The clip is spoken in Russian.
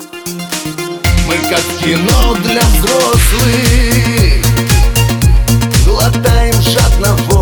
Мы как кино для взрослых, глотаем жадно воздух.